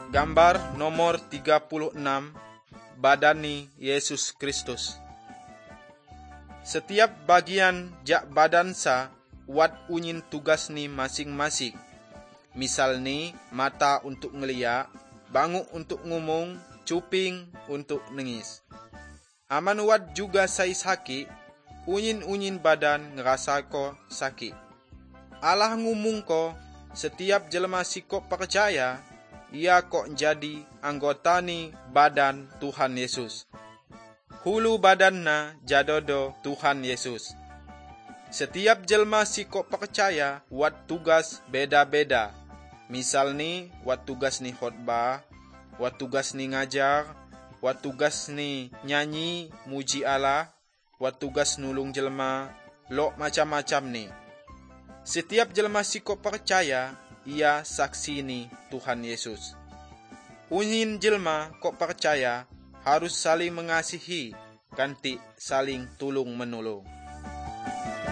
Gambar nomor 36, badan ni Yesus Kristus. Setiap bagian jak badan sa wat unyin tugas ni masing-masing. Misal ni mata untuk ngeliat, banguk untuk ngomong, cuping untuk nangis. Aman wat juga sai sakit, unyin-unyin badan ngerasa ko sakit. Allah ngumung ko, setiap jelema si kok percaya, ia kok jadi anggota ni badan Tuhan Yesus. Hulu badan na jadodo Tuhan Yesus. Setiap jelema si kok percaya, wat tugas beda-beda. Misal ni, wat tugas ni khotbah, wat tugas ni ngajar, wat tugas ni nyanyi, muji Allah, wat tugas nulung jelema, lo macam-macam ni. Setiap jelema si kok percaya, ia saksi ni Tuhan Yesus. Unyin jelema kok percaya harus saling mengasihi, kanti saling tulung menolong.